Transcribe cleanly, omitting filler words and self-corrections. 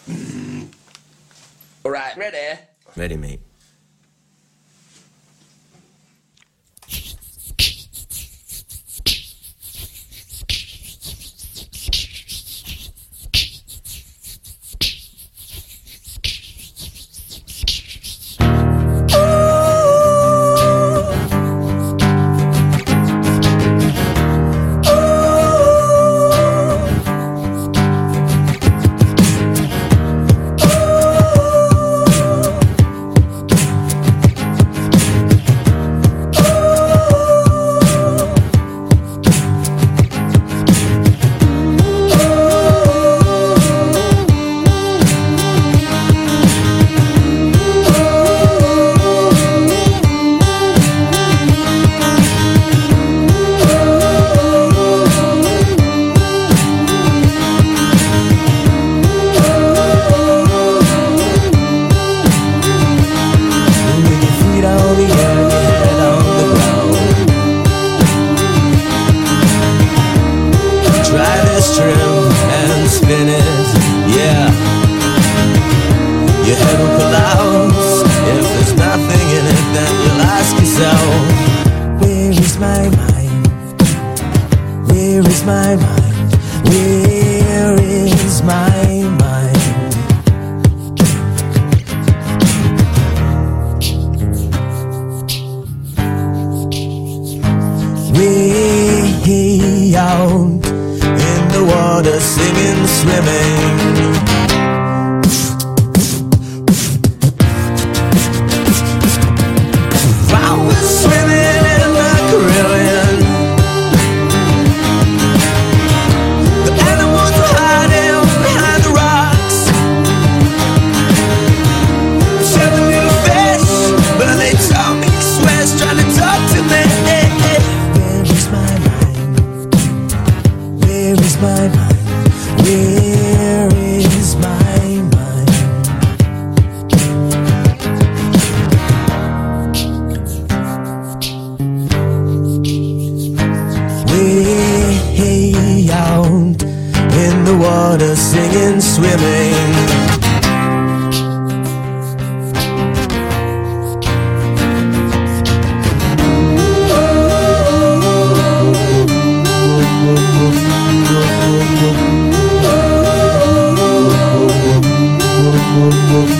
Alright, ready? Ready, mate. Your head will collapse. If there's nothing in it, then you'll ask yourself, where is my mind? Where is my mind? Where is my mind? Way out in the water, singing, swimming. My mind, where is my mind? Way out in the water, singing, swimming. Whoa.